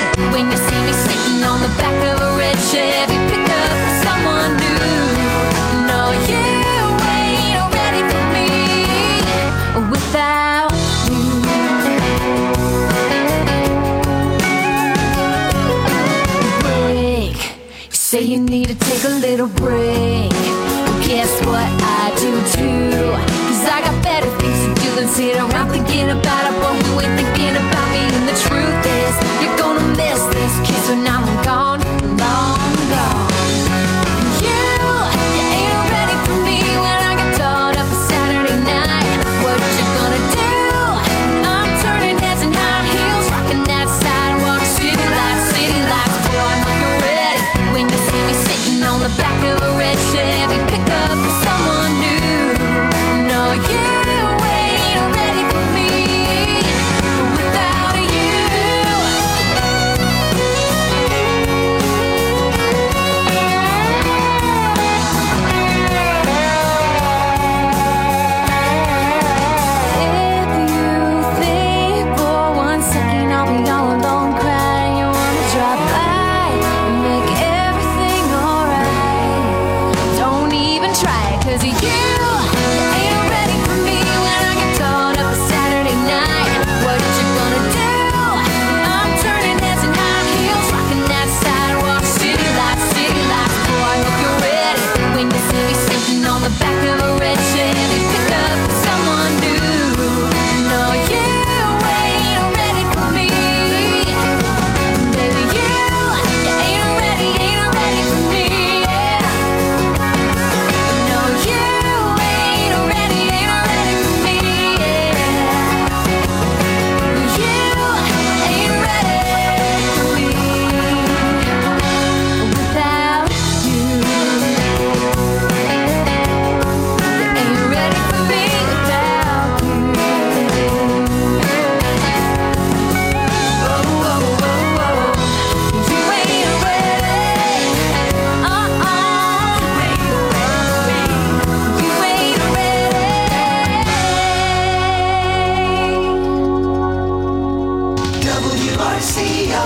when you see me sitting on the back of a red Chevy pickup for someone new. No, you ain't ready for me without you. Break. You say you need to take a little break. Well, guess what? I do too. 'Cause I got better things to do than sit around thinking about it, but you ain't thinking about me. And the truth is, you're gonna miss this kiss when I'm gone, long gone. You ain't ready for me when I get dolled up a Saturday night. What you gonna do? I'm turning heads in high heels, rocking that sidewalk, city lights. Boy, I know you're ready when you see me sitting on the back of a red Chevy pickup for someone new. No, you ain't ready for me without you. If you think for 1 second I'll be all alone crying, you wanna drop by and make everything alright. Don't even try, 'cause you ain't ready for me when I get dolled up a Saturday night. What you gonna do? I'm turning heads in high heels, rocking that sidewalk, city lights. Boy, I hope you're ready when you see me sitting on the back of a red Chevy pickup for someone new. No, you ain't ready for me, baby. You ain't ready for me. Yeah. No, you ain't ready for me. Yeah. You ain't ready for me without you. You ain't ready for me without you. Oh, oh, oh, oh. You ain't ready. You ain't ready. WRCO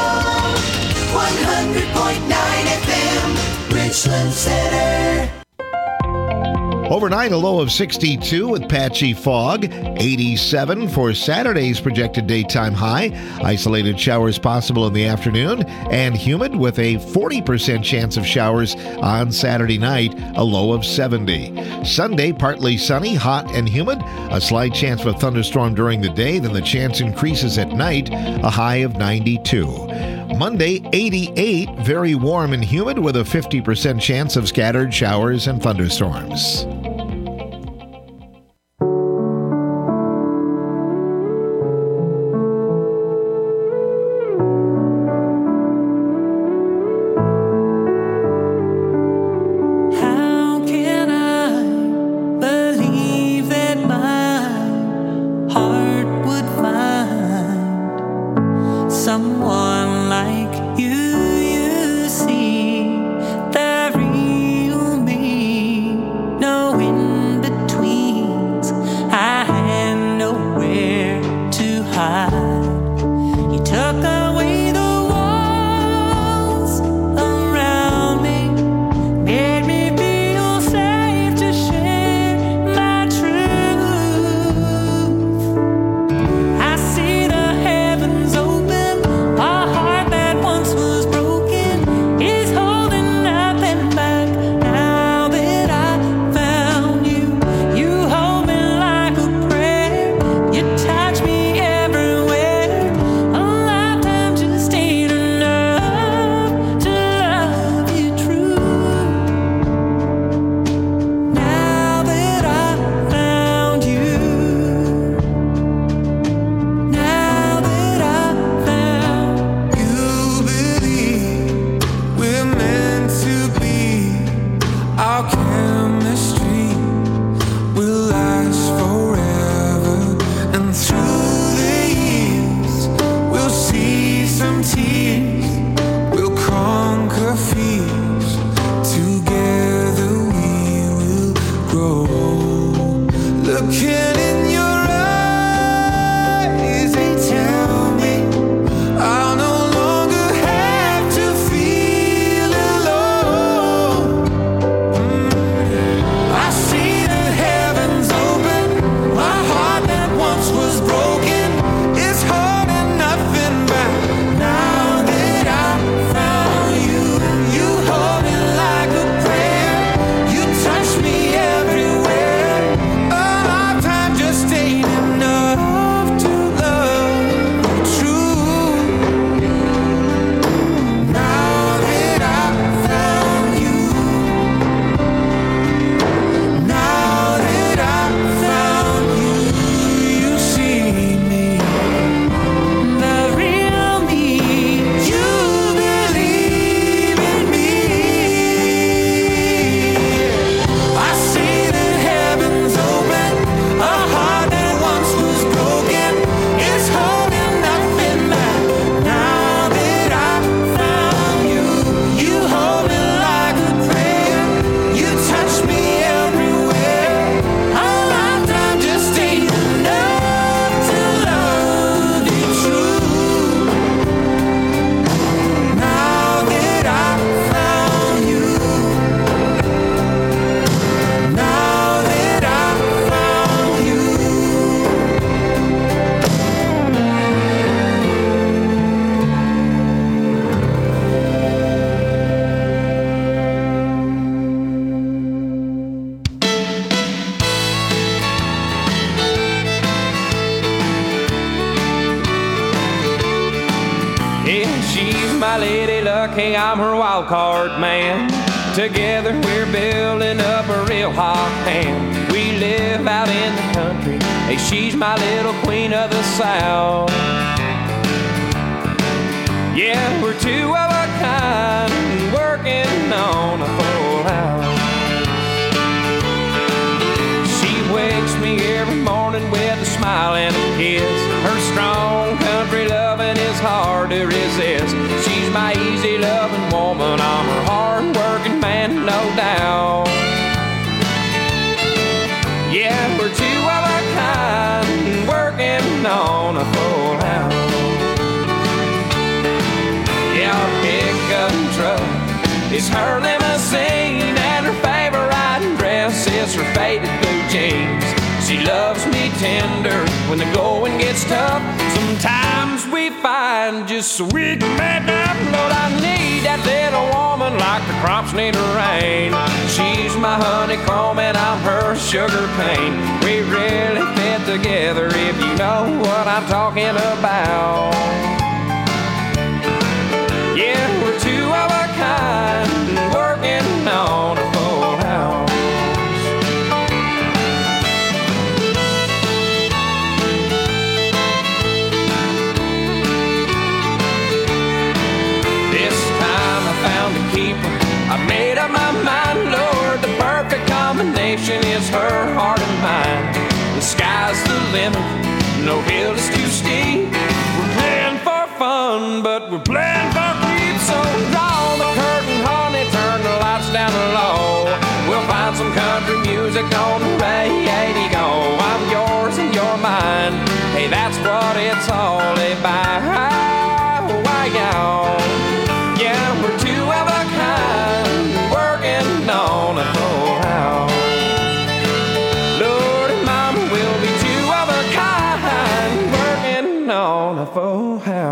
100.9 FM, Richland Center. Overnight, a low of 62 with patchy fog. 87 for Saturday's projected daytime high. Isolated showers possible in the afternoon. And humid with a 40% chance of showers on Saturday night, a low of 70. Sunday, partly sunny, hot and humid. A slight chance of a thunderstorm during the day. Then the chance increases at night, a high of 92. Monday, 88, very warm and humid with a 50% chance of scattered showers and thunderstorms. How can I believe that my heart would find someone like you? You see the real me, no in-betweens. I had nowhere to hide. You took away the walls around me, made me feel safe to share my truth. I see the heavens open, a heart that once was broken is holding nothing back. Now that I found you, you hold me like a prayer. You touch me everywhere. A lifetime just ain't enough to love you true. Now that I found you, now that I found you, believe we're meant to be. Our chemistry will last forever, and through the years we'll see some tears. We'll conquer fears. Together we will grow. Looking in your eyes, they tell me I'll no She's my lady luck, hey, I'm her wild card man. Together we're building up a real hot hand. We live out in the country, hey, she's my little queen of the South. Yeah, we're two of a kind, working on a full house. She wakes me every morning with a smile and a kiss. Her strong country loving is hard to resist. She's my easy loving woman, I'm her hard working man, no doubt. Yeah, we're two of a kind, working on a full house. Yeah, our pickup truck is her limousine, and her favorite riding dress is her faded blue jeans. She loves me tender when the going gets tough. Sometimes we find just so we can make up. Lord, I need that little woman like the crops need the rain. She's my honeycomb and I'm her sugar cane. We really fit together if you know what I'm talking about. Yeah, we're two of a kind, working on a full house. This time I found a keeper, I made up my mind, Lord, the perfect combination is her heart and mine. The sky's the limit, no hill is too steep. We're playing for fun, but we're playing for keeps. So draw the curtain, honey, turn the lights down low. We'll find some country music on the radio. I'm yours and you're mine, hey, that's what it's all about. Yeah, we're two of a kind, working on a full house. Lord and Mama, we'll be two of a kind, working on a full house.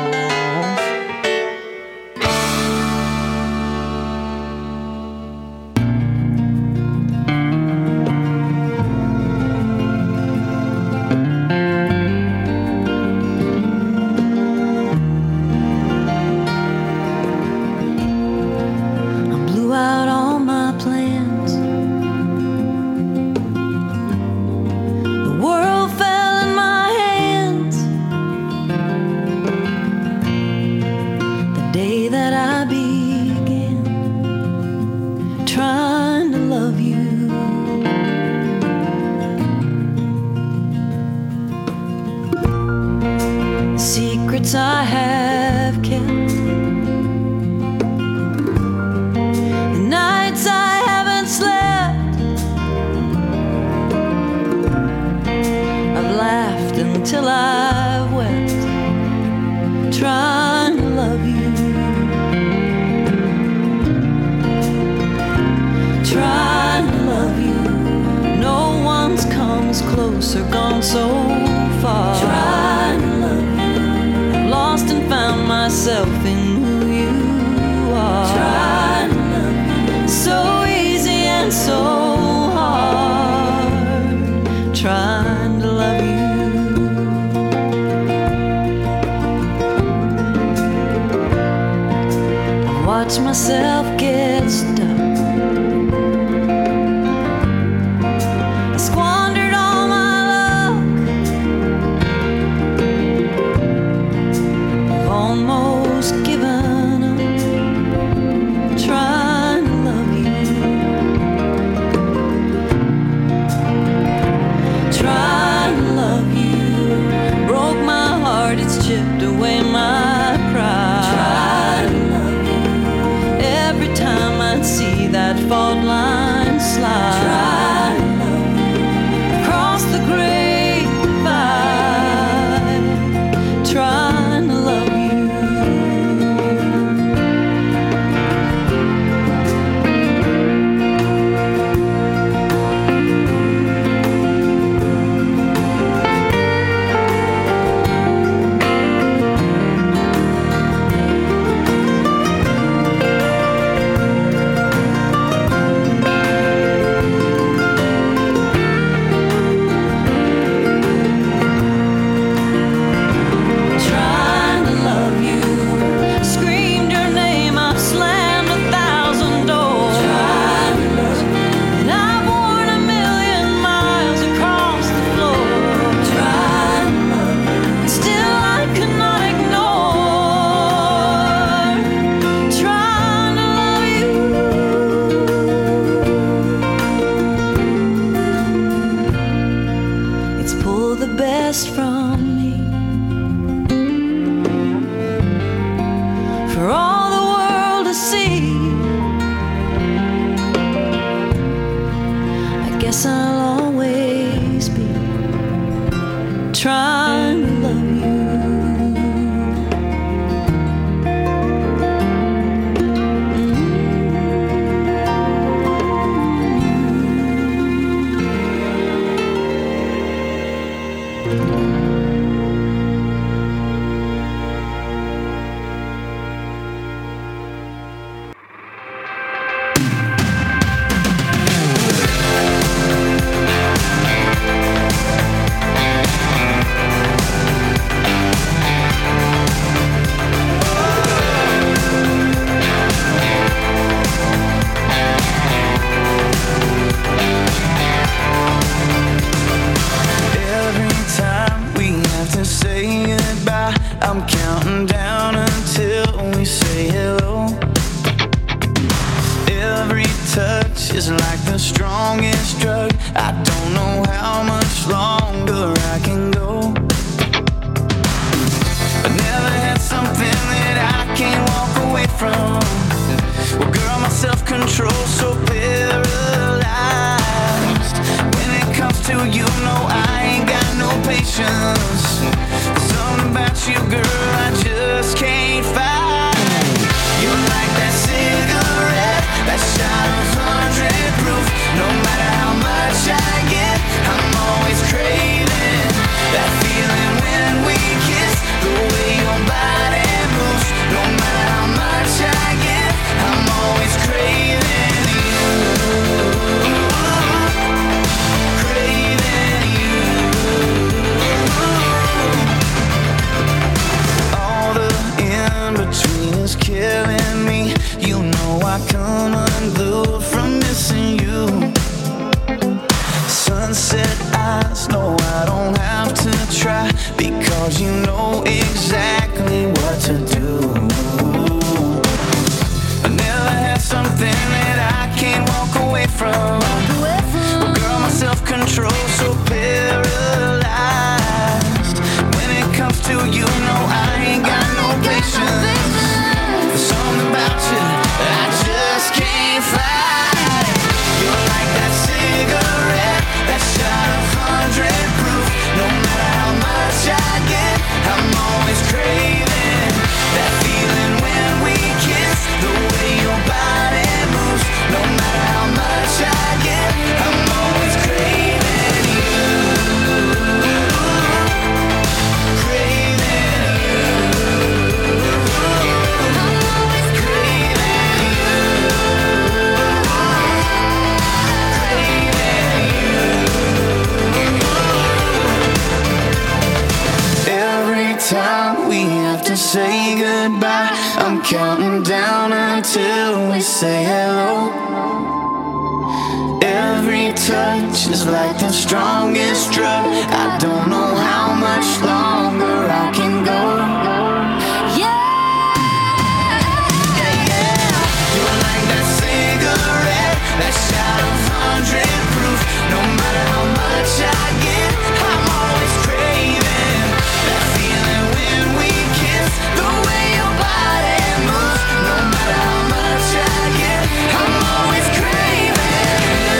I have kept, the nights I haven't slept, I've laughed until I've wept, trying to love you, trying to love you. No one's come as close or gone so far, trying to love you. Lost and found myself in who you are. Trying to love you. So easy and so hard. Trying to love you. I watch myself get stuck. I squandered all my almost given up, trying to love you, trying to love you. Broke my heart, it's chipped away my pride, trying to love you. Every time I'd see that fault line slide, trying to love you. Across the great divide, trying to love you. patience. Something about you, girl, I just can't fight. You're like that cigarette, that shot of 100 proof. No matter how much I get, I'm always craving that feeling when we kiss. The way your body moves. No matter how much I get, I'm always craving you. Craving you. All the in-between is killing me. You know I come unglued from missing you. Sunset eyes, no, I don't have to try, because you know exactly what to do. I never had something that I can't walk away from. But girl, my self-control so paralyzed. When it comes to you, no, I ain't got no patience. There's something about you that I just can't fight. You're like that cigarette, that shot of 100 proof. No matter how much I get, I'm always craving that feeling when we kiss. The way your body moves. No matter how much I get, I'm always craving you. Craving you. I'm always craving you. Every time we have to say goodbye, I'm counting down until we say hello. Every touch is like the strongest drug. I don't know how much longer I can go. You're like that cigarette, that shot of 100 proof. No matter how much I get, I'm always craving that feeling when we kiss. The way your body moves. No matter how much I get, I'm always craving you.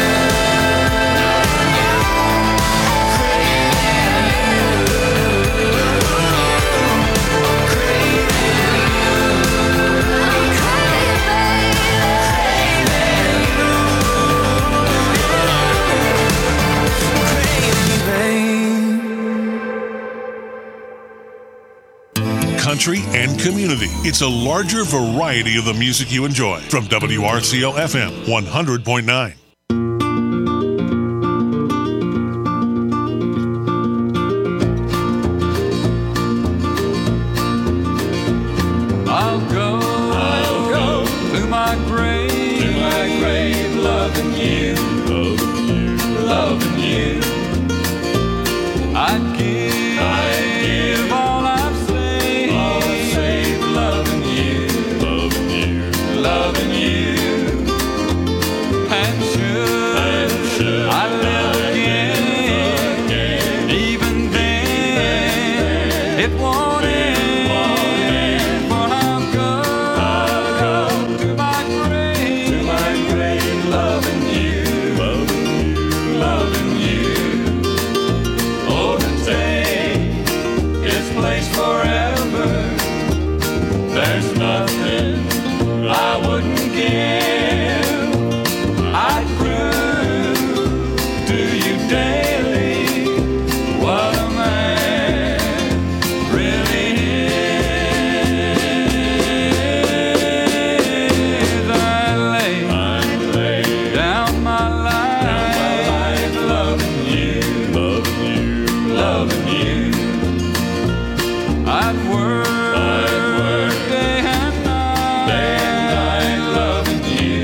Country and community. It's a larger variety of the music you enjoy. From WRCO FM 100.9. I'll go to my grave, loving you, loving you. I'd give all I've saved, loving you, loving you. And should I live again, even then, it won't end. For I'll go to my grave, loving you, loving you. Oh, to take its place forever, there's nothing I wouldn't give. I'd prove to you daily what a man really is. I lay down my life, loving you, loving you. I'd work day and night, loving you.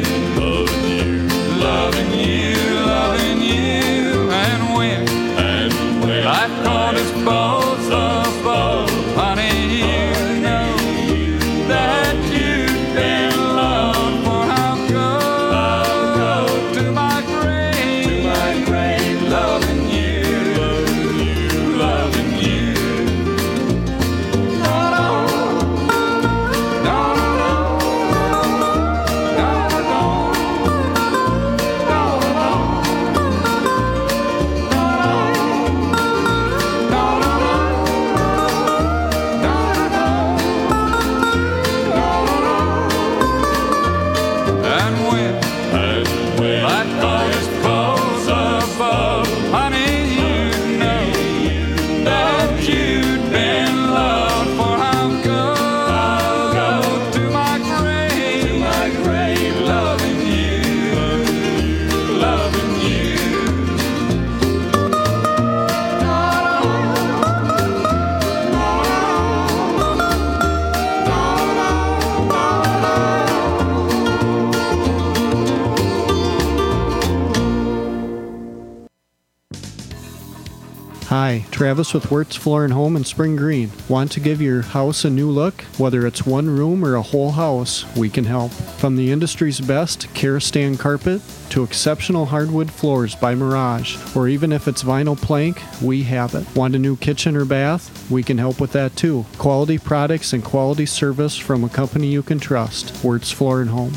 Hi, Travis with Wirtz Floor and Home in Spring Green. Want to give your house a new look? Whether it's one room or a whole house, we can help. From the industry's best Karastan carpet to exceptional hardwood floors by Mirage, or even if it's vinyl plank, we have it. Want a new kitchen or bath? We can help with that too. Quality products and quality service from a company you can trust. Wirtz Floor and Home.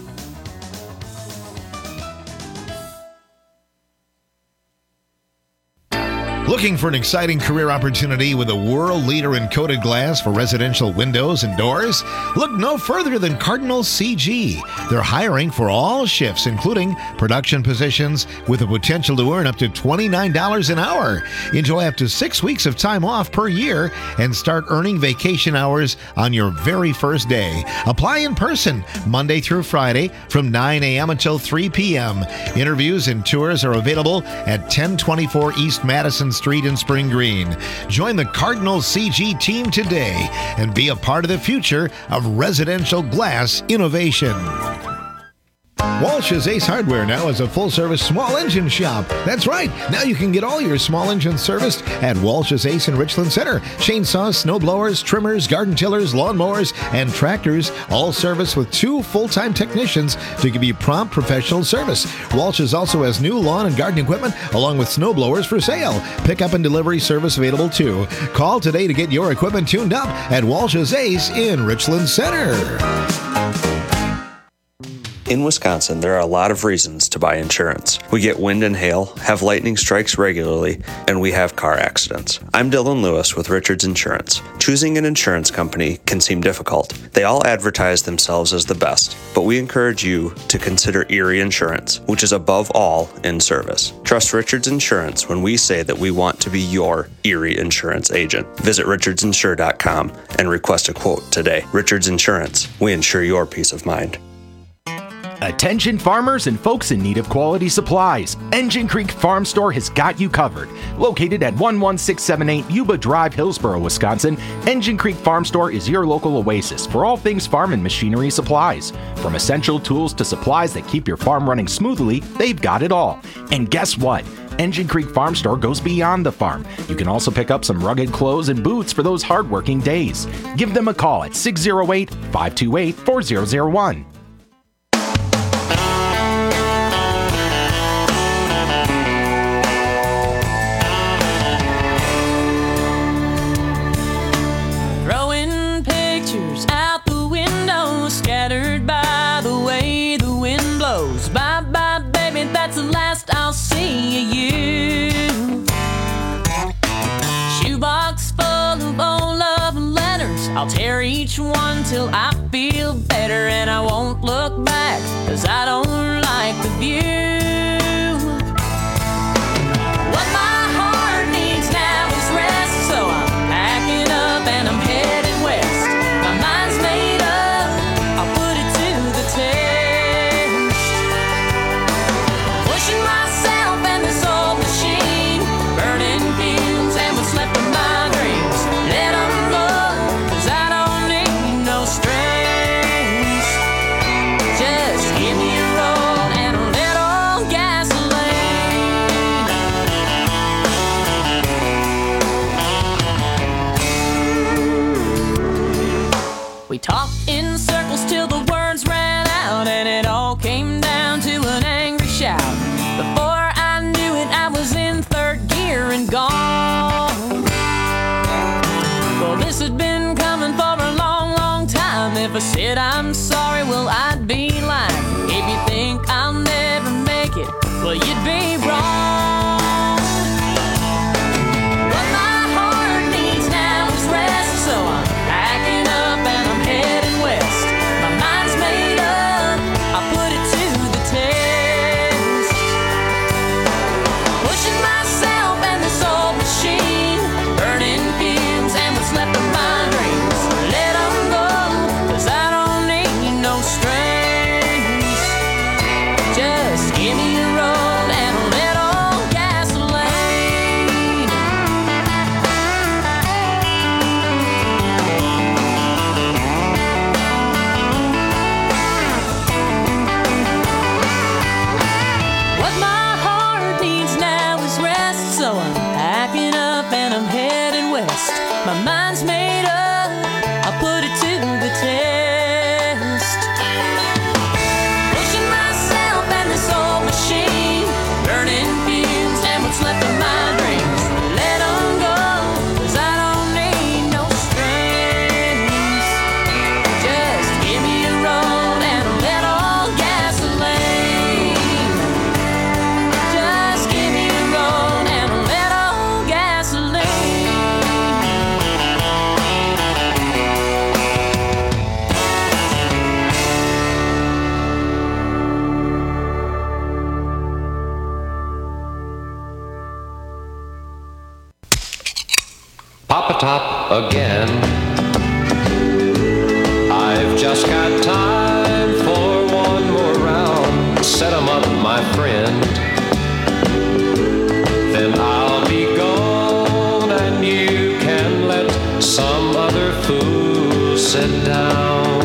Looking for an exciting career opportunity with a world leader in coated glass for residential windows and doors? Look no further than Cardinal CG. They're hiring for all shifts, including production positions, with the potential to earn up to $29 an hour. Enjoy up to 6 weeks of time off per year and start earning vacation hours on your very first day. Apply in person Monday through Friday from 9 a.m. until 3 p.m. Interviews and tours are available at 1024 East Madison Street in Spring Green. Join the Cardinal CG team today and be a part of the future of residential glass innovation. Walsh's Ace Hardware now is a full-service small engine shop. That's right. Now you can get all your small engines serviced at Walsh's Ace in Richland Center. Chainsaws, snowblowers, trimmers, garden tillers, lawnmowers, and tractors, all serviced with 2 full-time technicians to give you prompt professional service. Walsh's also has new lawn and garden equipment along with snowblowers for sale. Pickup and delivery service available too. Call today to get your equipment tuned up at Walsh's Ace in Richland Center. In Wisconsin, there are a lot of reasons to buy insurance. We get wind and hail, have lightning strikes regularly, and we have car accidents. I'm Dylan Lewis with Richards Insurance. Choosing an insurance company can seem difficult. They all advertise themselves as the best, but we encourage you to consider Erie Insurance, which is above all in service. Trust Richards Insurance when we say that we want to be your Erie Insurance agent. Visit richardsinsure.com and request a quote today. Richards Insurance, we insure your peace of mind. Attention farmers and folks in need of quality supplies. Engine Creek Farm Store has got you covered. Located at 11678 Yuba Drive, Hillsboro, Wisconsin, Engine Creek Farm Store is your local oasis for all things farm and machinery supplies. From essential tools to supplies that keep your farm running smoothly, they've got it all. And guess what? Engine Creek Farm Store goes beyond the farm. You can also pick up some rugged clothes and boots for those hard-working days. Give them a call at 608-528-4001. I'll see you. Shoebox full of old love letters. I'll tear each one till I feel better, and I won't look back, 'cause I don't like the view. What my heart needs now is rest, so I'm packing up and I'm headed west. My mind's made up, I'll put it to the test. Pushing myself and this old machine, burning fumes and what's left of my dreams. Let them go, 'cause I don't need no strings. Just give me a roll and a little gasoline. We talked in circles till the words ran out, and it all came down to an angry shout. Before I knew it, I was in third gear and gone. Well, this had been coming for a long, long time. If I said I'm sorry, well, I'd be lying. If you think I'll never make it, well, you'd be wrong. What my heart needs now is rest, so I'm packing up and I'm heading west. My mind's made up, I put it to the test. Pushing myself and this old machine, burning fumes and what's left of my dreams. Let them go, 'cause I don't need no strings. Just give me a roll and a again. I've just got time for one more round. Set 'em up, my friend. Then I'll be gone and you can let some other fool sit down.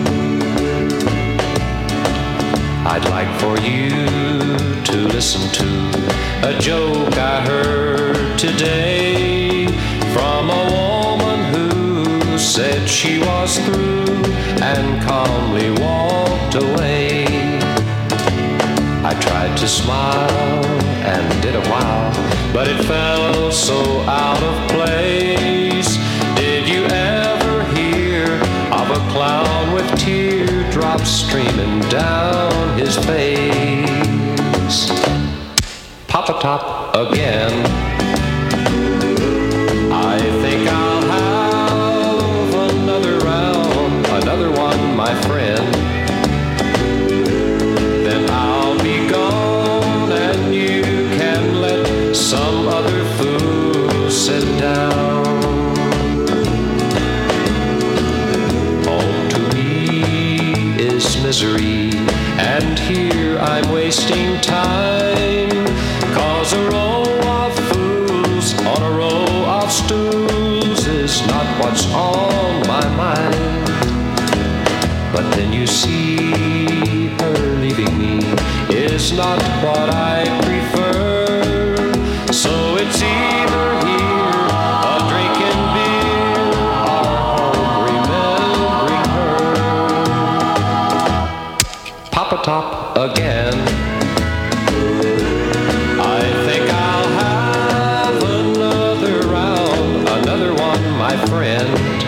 I'd like for you to listen to a joke I heard today from a woman who said she was through and calmly walked away. I tried to smile and did a while, but it felt so out of place. Did you ever hear of a clown with teardrops streaming down his face? Pop-a-top again. I think I'll have another round, another one, my friend. Then I'll be gone and you can let some other fool sit down. Home to me is misery, and here I'm wasting time. 'Cause a row of fools on a row of stools is not what's on my mind. But then you see her leaving me is not what I prefer. So it's either here, a drinking beer, or home remembering her. Pop-a-top again. I think I'll have another round, another one, my friend.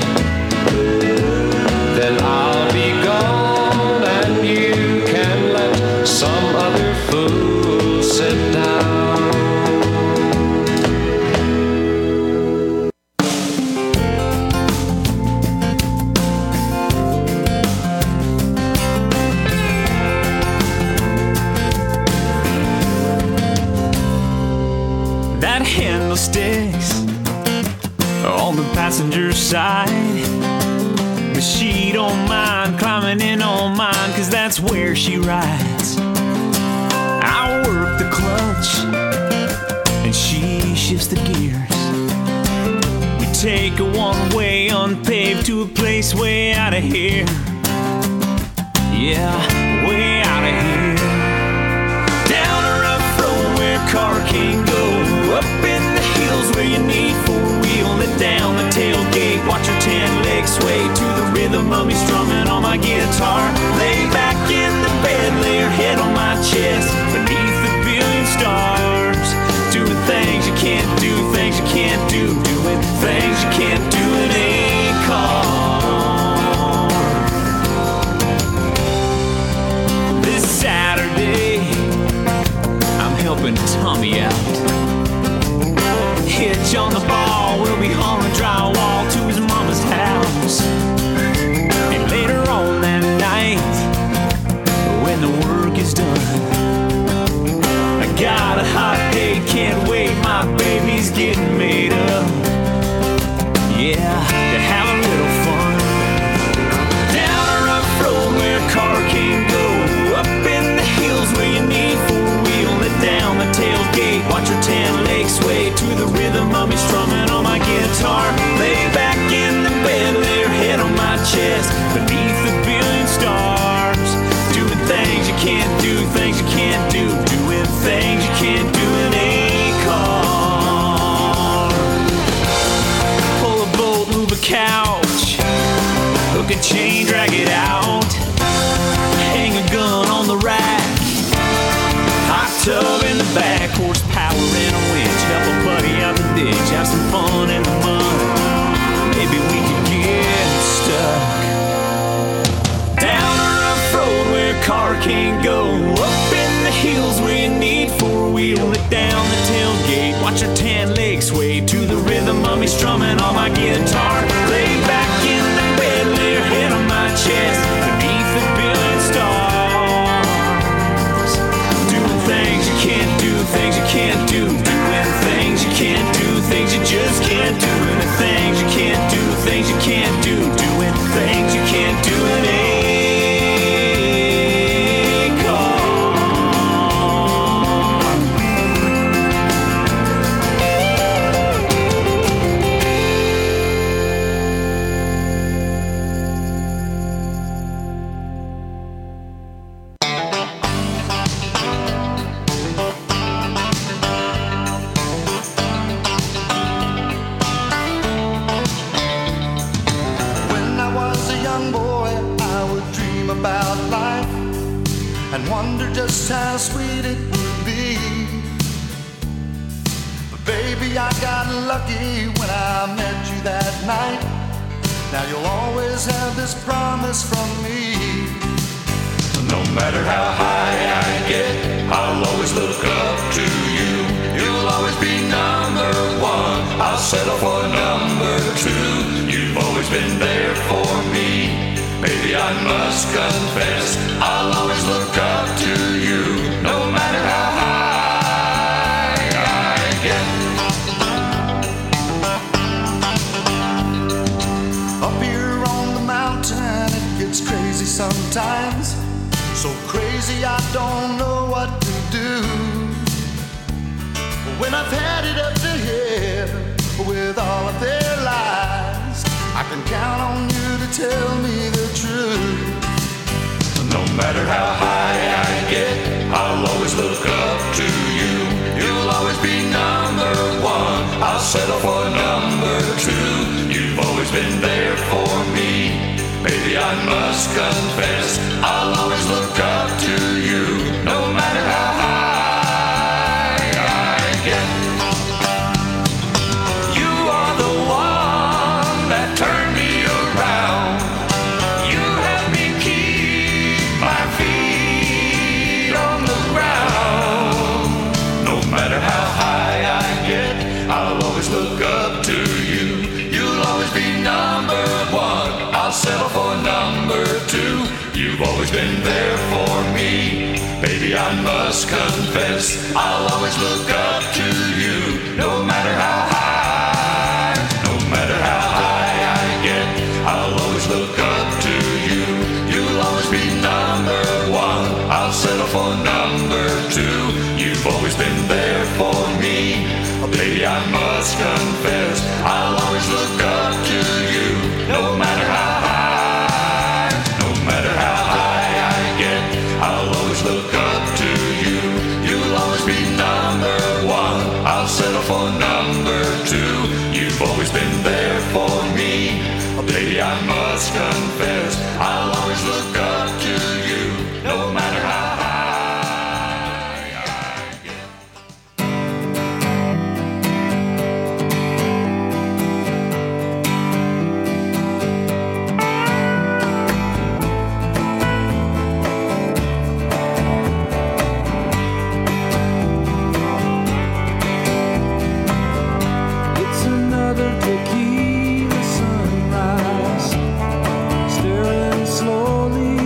Then I'll be gone and you can let some other fool sit down. That handle sticks on the passenger side, but she don't mind climbing in on mine, 'cause that's where she rides. I work the clutch and she shifts the gears. We take a one-way unpaved to a place way out of here. Yeah, way out of here. Down a rough road where a car can't go. Up in the hills where you need four-wheel. Let down the tailgate, watch her 10 legs sway to the rhythm of me strumming on my guitar. Lay back in the bed, lay her head on my chest, beneath the billion stars. Doing things you can't do, things you can't do. Doing things you can't do in a car. This Saturday, I'm helping Tommy out. Hitch on the ball, we'll be hauling drywall to his mama's house. And later on that night, when the work is done, I got a hot date, can't wait, my baby's getting made up. Yeah, to have a little fun. Down a rough road where a car can't go. Up in the hills where you need four-wheel. Let down the tailgate, watch her 10 legs sway to the rhythm of me strumming on my guitar. Lay back in the bed, lay her head on my chest, beneath the billion stars. Doing things you can't do, things you can't do. Doing things you can't do in a car. Pull a bolt, move a couch, hook a chain, drag it out. Hang a gun on the rack, hot tub in the back, horsepower in a winch. Help a buddy out the ditch, have some fun in the mud. Maybe we could get stuck. Down a rough road where a car can't go. Up in the hills where you need four-wheel. Let down the tailgate, watch her 10 legs sway to the rhythm of me strumming on my guitar. Lay back in the bed, lay her head on my chest, beneath the billion stars. Doing things you can't do, things you can't do. Doing things you can't do, things you just can't do. The things you can't do about life and wonder just how sweet it would be. But baby, I got lucky when I met you that night. Now you'll always have this promise from me. No matter how high I get, I'll always look up to you. You'll always be number one, I'll settle for number two. You've always been there for me. Baby, I must confess, I'll always look up to you, no matter how high I get. Up here on the mountain, it gets crazy sometimes. So crazy I don't know what to do. When I've had it up to here with all of their lies, I can count on you to tell me the truth. No matter how high I get, I'll always look up to you. You'll always be number one, I'll settle for number two. You've always been there for me. Baby, I must confess, I'll always look up to you, no matter how high I get. You are the one that turned me around. You helped me keep my feet on the ground. No matter how high I get, I'll always look up to you. You'll always be number one, I'll settle for number two. You've always been there for me. Baby, I must confess, I'll always look up to you, no matter how high. No matter how high I get, I'll always look up to you. You'll always be number one, I'll settle for number two. You've always been there for me. Baby, I must confess, I'll always look up to you, no matter how high. No matter how high I get, I'll always look up to you. You'll always be number one, I'll settle for number two. You've always been there for me. Baby, I must confess, I'll always look up to you, no matter how high. Tequila sunrise, staring slowly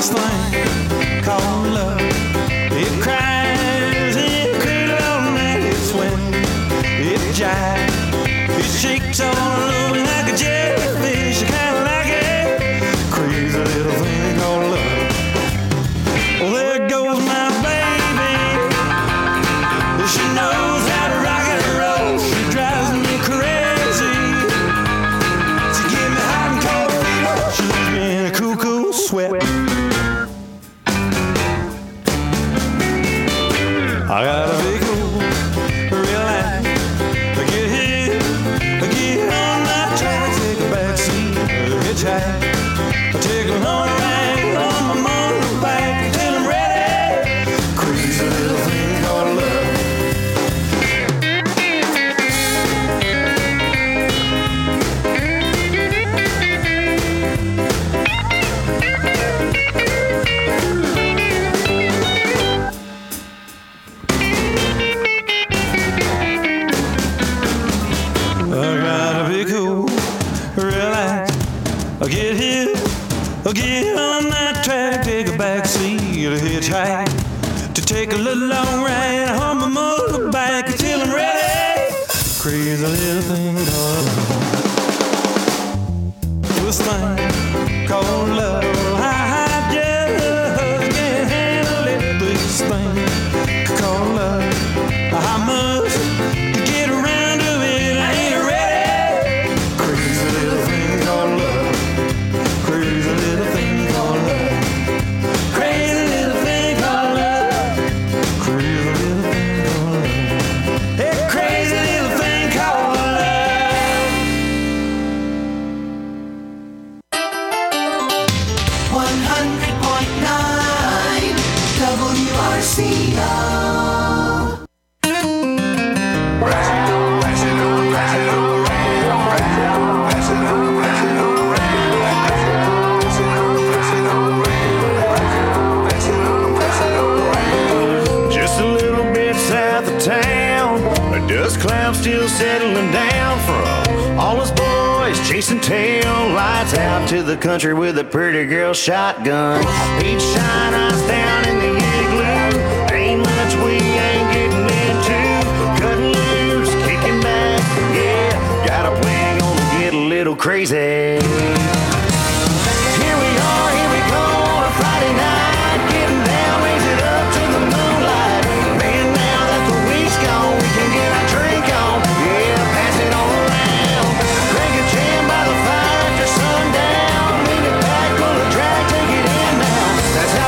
this thing called love. It cries, it cradles all night, it swings, it jives, it shakes all over like a jellyfish. I kinda like it, crazy little thing called love. Well, there goes my baby. She knows how to rock and roll. She drives me crazy. She gives me hot and cold fever. She leaves me in a cool sweat. I gotta be cool, relax. I get here, I get on my track, take a back seat, hitchhike. I take a long ride on my motorbike till I'm ready. Crazy little thing called love. I get here, I get on that track, take a back seat, a hitchhike, to take a little long ride on my motorbike until I'm ready. Crazy little thing called love. This thing called love. I just can't handle it. This thing called love. I must get around to it. I ain't ready. Crazy little thing called love. Crazy little thing called love. Crazy little thing called love. Crazy little thing called love. Hey, crazy little thing called love. 100.9 WRCO. Dust cloud still settling down from all us boys chasing tail lights out to the country with a pretty girl shotgun. He'd shine us down in the igloo. Ain't much we ain't getting into. Cutting loose, kicking back, yeah. Got a plan, gonna get a little crazy. Here we are, here we go on a Friday night, getting down, raise it up to the moonlight. Man, now that the week's gone, we can get our drink on, yeah, pass it all around. Crank a jam by the fire after sundown, lean it back, pull a drag, take it in now. That's how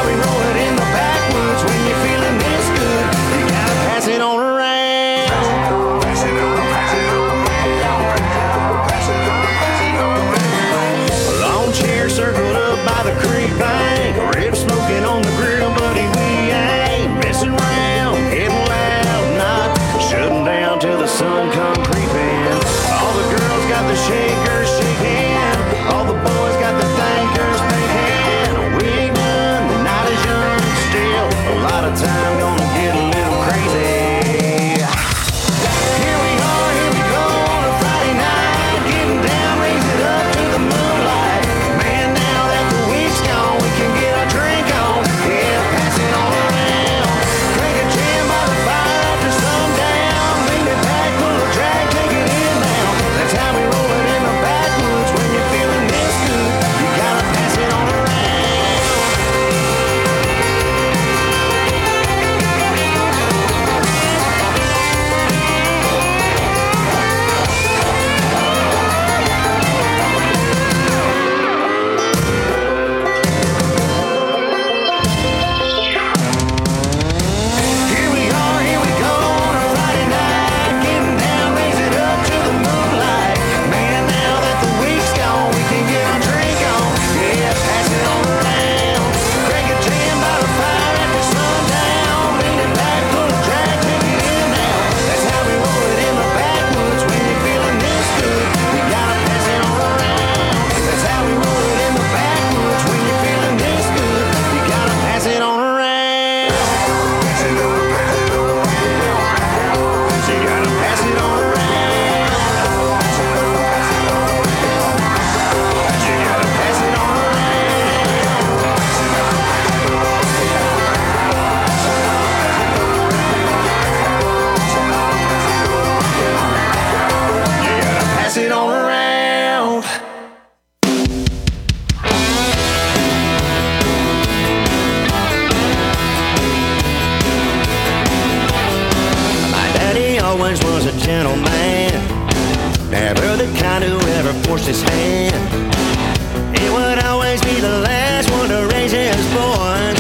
always was a gentleman, never the kind who ever forced his hand. He would always be the last one to raise his voice.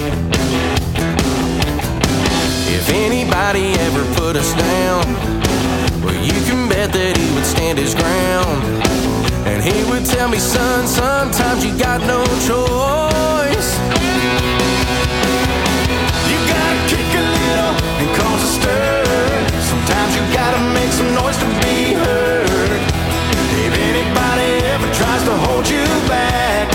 If anybody ever put us down, well, you can bet that he would stand his ground. And he would tell me, son, sometimes you got no choice. You gotta kick a little and cause a stir. Sometimes you gotta make some noise to be heard. If anybody ever tries to hold you back,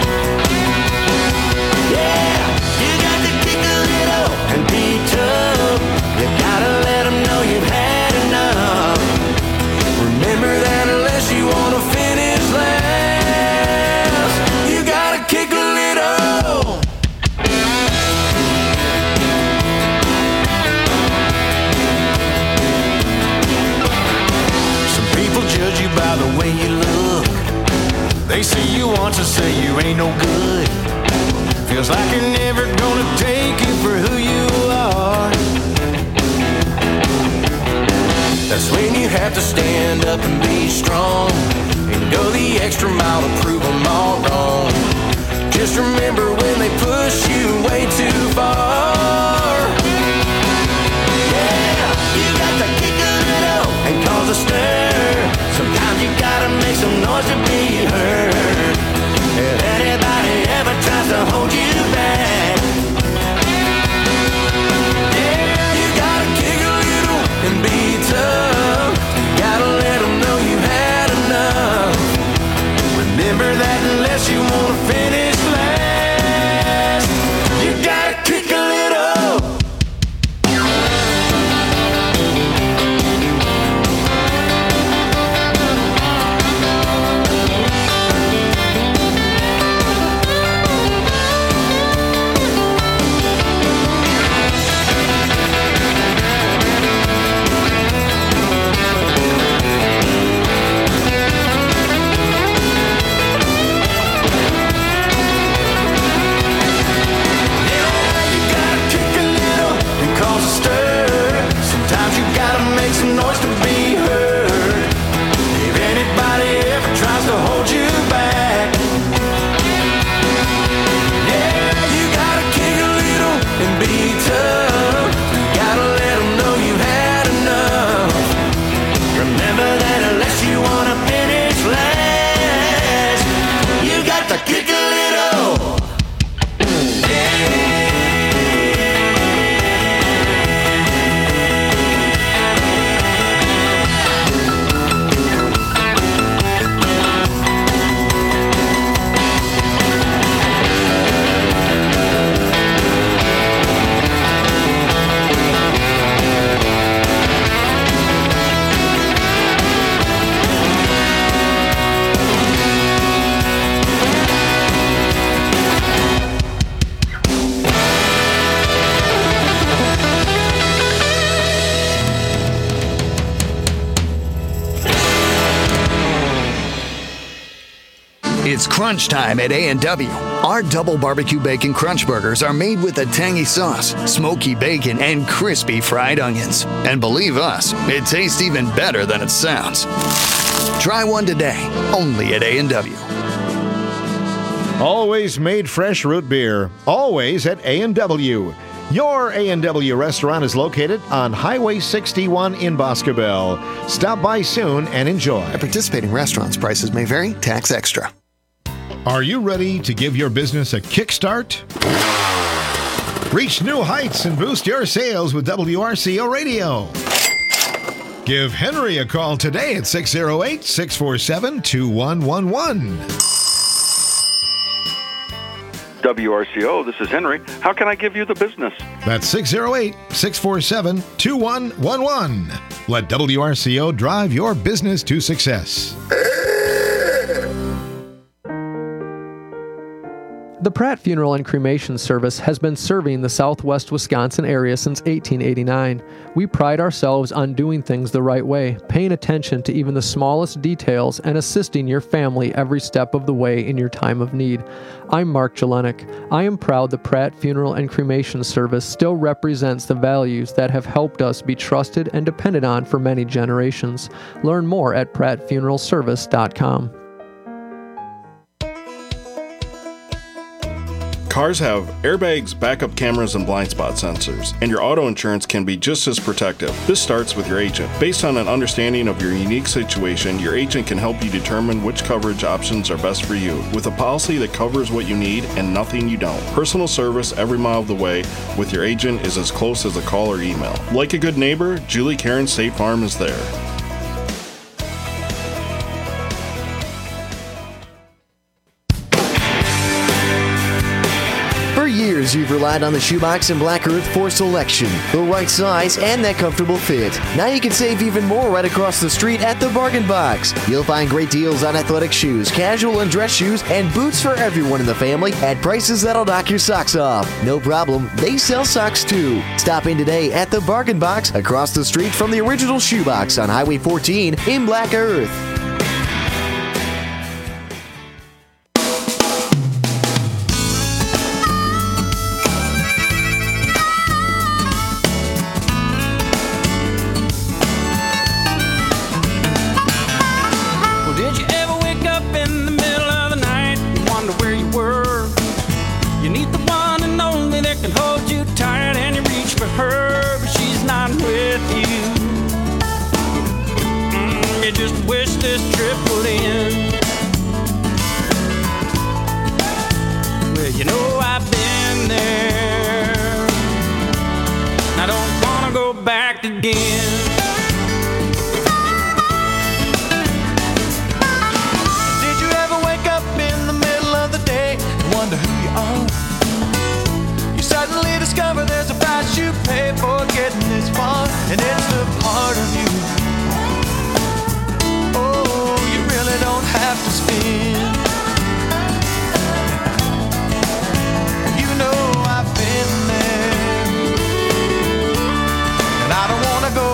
yeah, you got to kick a little and be tough. You gotta let them know you've had enough. Remember that unless you wanna finish last, you gotta kick a little. Some people judge you by the way you look. They say you once and say you ain't no good. Feels like you're never gonna take you for who you are. That's when you have to stand up and be strong and go the extra mile to prove them all wrong. Just remember when they push you way too far. Yeah, you got to kick a little and cause a stir. Sometimes you gotta make some noise to be heard. If anybody ever tries to hold you back, yeah, you gotta kick a little and be tough. You gotta let them know you had enough. Remember that unless you wanna finish last, you gotta kick a little. Noise to be heard. If anybody ever tries to hold you back, yeah, you gotta kick a little and be tough. You gotta let them know you had enough. Remember that unless you wanna finish last, you got to kick a little. It's crunch time at A&W. Our double barbecue bacon crunch burgers are made with a tangy sauce, smoky bacon, and crispy fried onions. And believe us, it tastes even better than it sounds. Try one today, only at A&W. Always made fresh root beer, always at A&W. Your A&W restaurant is located on Highway 61 in Boscobel. Stop by soon and enjoy. At participating restaurants, prices may vary, tax extra. Are you ready to give your business a kickstart? Reach new heights and boost your sales with WRCO Radio. Give Henry a call today at 608-647-2111. WRCO, this is Henry. How can I give you the business? That's 608-647-2111. Let WRCO drive your business to success. The Pratt Funeral and Cremation Service has been serving the southwest Wisconsin area since 1889. We pride ourselves on doing things the right way, paying attention to even the smallest details, and assisting your family every step of the way in your time of need. I'm Mark Jelenik. I am proud the Pratt Funeral and Cremation Service still represents the values that have helped us be trusted and depended on for many generations. Learn more at prattfuneralservice.com. Cars have airbags, backup cameras, and blind spot sensors, and your auto insurance can be just as protective. This starts with your agent. Based on an understanding of your unique situation, your agent can help you determine which coverage options are best for you, with a policy that covers what you need and nothing you don't. Personal service every mile of the way with your agent is as close as a call or email. Like a good neighbor, Julie Karen State Farm is there. For years, you've relied on the Shoebox and Black Earth for selection, the right size, and that comfortable fit. Now you can save even more right across the street at the Bargain Box. You'll find great deals on athletic shoes, casual and dress shoes, and boots for everyone in the family at prices that'll knock your socks off. No problem, they sell socks too. Stop in today at the Bargain Box across the street from the original Shoebox on Highway 14 in Black Earth. I don't wanna go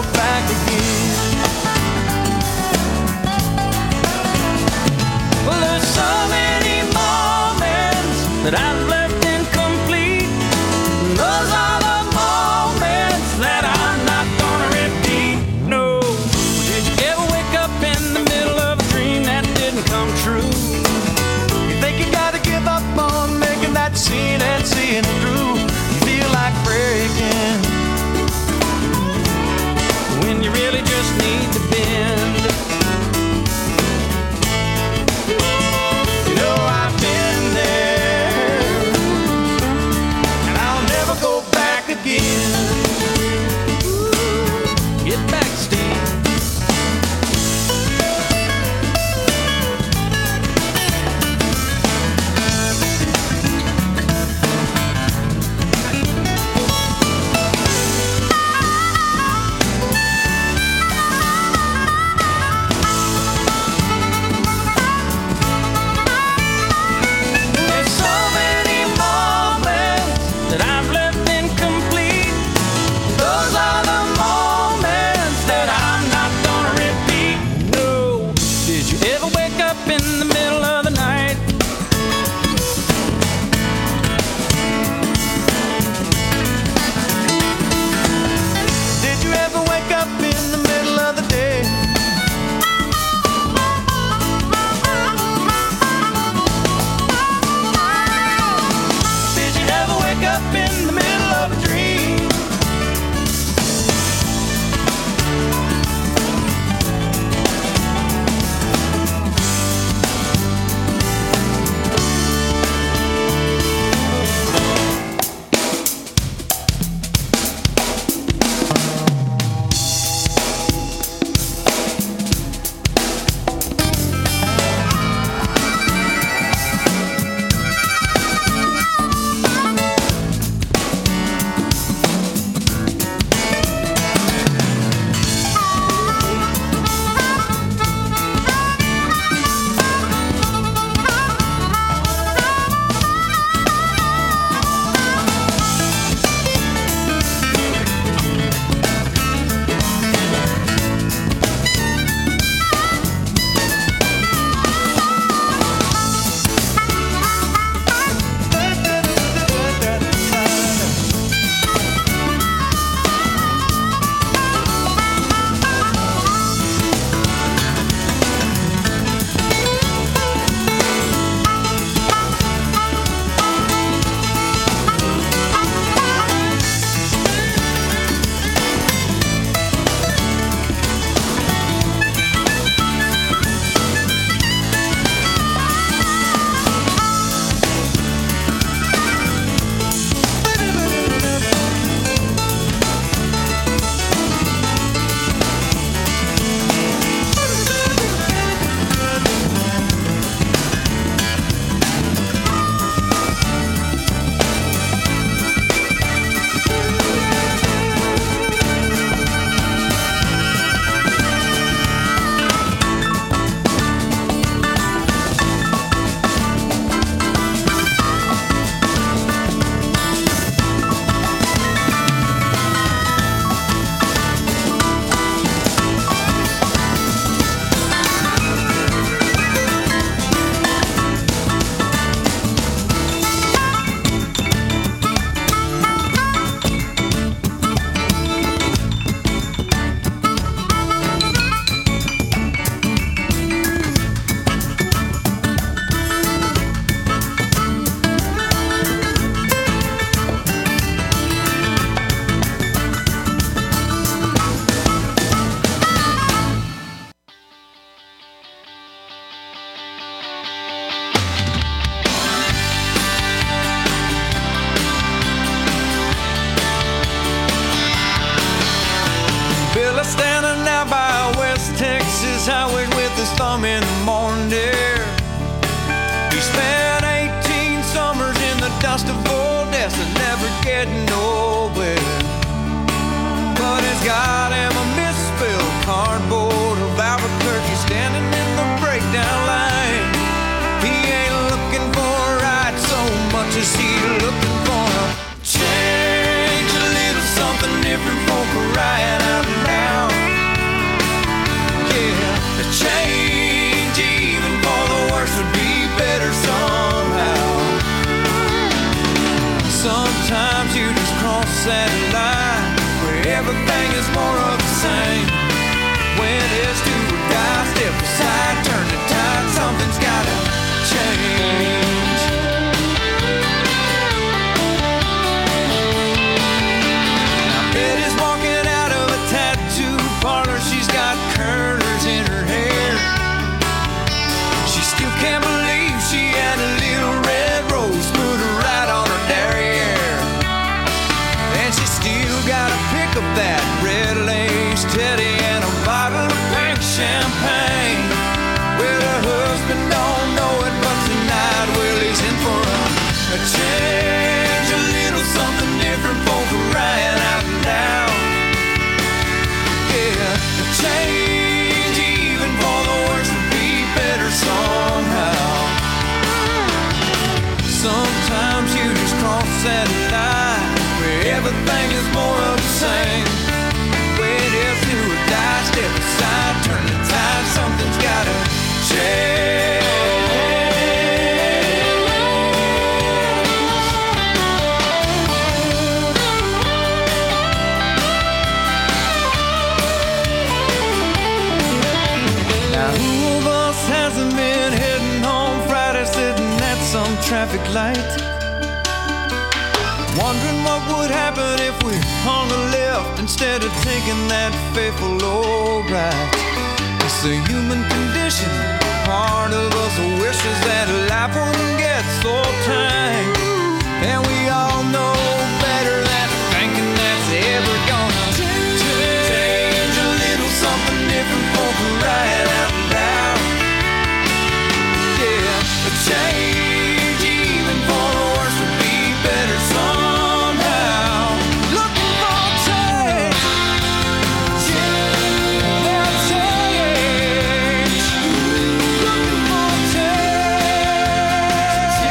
Sometimes you just cross that line where everything is more of the same. When it's do or die, step aside, turn the tide, something's gotta change. Now Betty's walking out of a tattoo parlor, she's got curlers in her hair. She still can't believe she had a little red rose put right on her derriere. And she still gotta pick up that red lace teddy and a bottle of pink champagne. Well, her husband don't know it, but tonight, well, he's in for a change. A little something different for crying out loud. Yeah, a change even for the worse would be better somehow. Sometimes you just cross that line where everything is more of the same. Wait if you would die, step aside, turn the tide, something's gotta change. Now who of us hasn't been heading home Friday sitting at some traffic light, wondering what would happen if we hung a left instead of taking that fateful old right. It's the human condition. Part of us wishes that life wouldn't get so tight. And we all know better than thinking that's ever gonna change. A little something different for crying out loud. Yeah, a change even for the worse would be better somehow. Looking for a change. Yeah, a change. Looking for a change.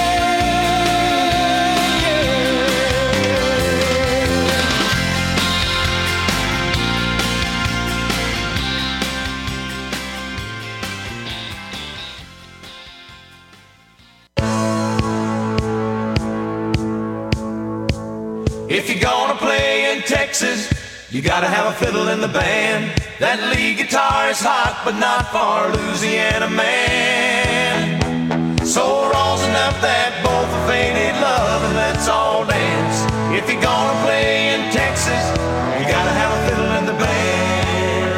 If you're gonna play in Texas, you gotta have a fiddle in the band. That lead guitar is hot, but not for Louisiana man. So rosin up that bowl for faded love and let's all dance. If you're gonna play in Texas, you gotta have a fiddle in the band.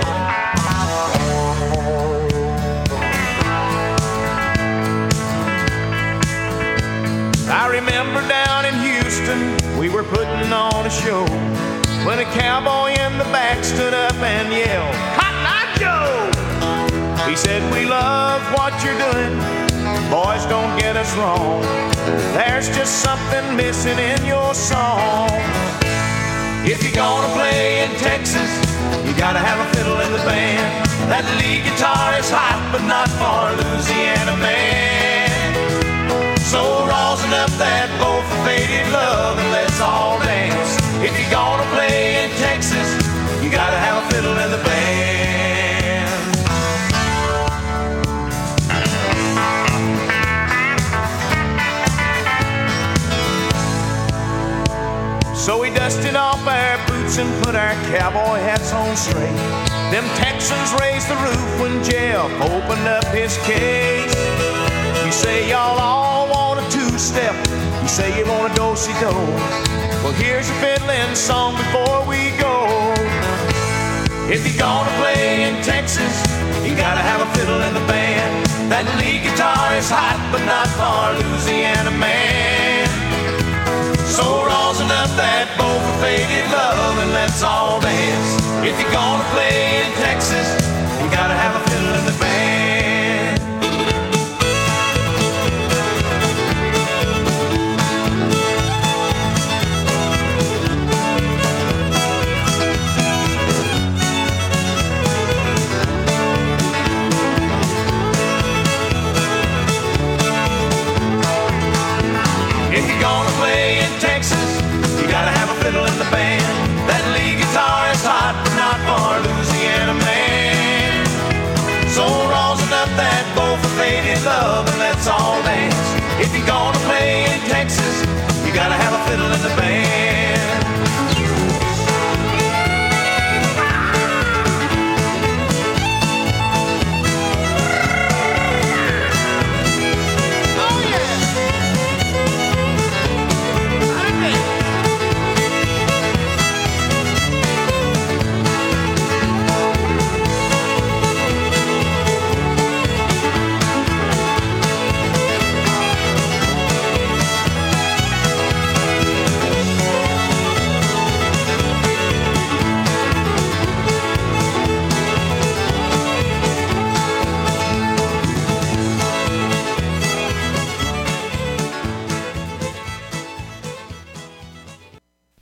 I remember down in Houston, we were putting on a show when a cowboy in the back stood up and yelled, "Cotton Eye Joe!" He said, "We love what you're doing, boys, don't get us wrong. There's just something missing in your song. If you're gonna play in Texas, you gotta have a fiddle in the band. That lead guitar is hot, but not for Louisiana man. So rosin up that bowl for faded love and let's all dance. If you're gonna play in Texas, you gotta have a fiddle in the band." So we dusted off our boots and put our cowboy hats on straight. Them Texans raised the roof when Jeff opened up his case. You say y'all all want a two-step, you say you want a do-si-do. Well, here's a fiddling song before we go. If you're gonna play in Texas, you gotta have a fiddle in the band. That lead guitar is hot, but not for Louisiana man. So rosin up that bowl for faded love and let's all dance. If you're gonna play in Texas, you gotta have a fiddle in the band. If you're gonna play in Texas, you gotta have a fiddle in the band. That lead guitar is hot, but not for Louisiana man.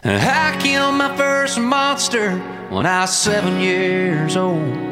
I killed my first monster when I was 7 years old.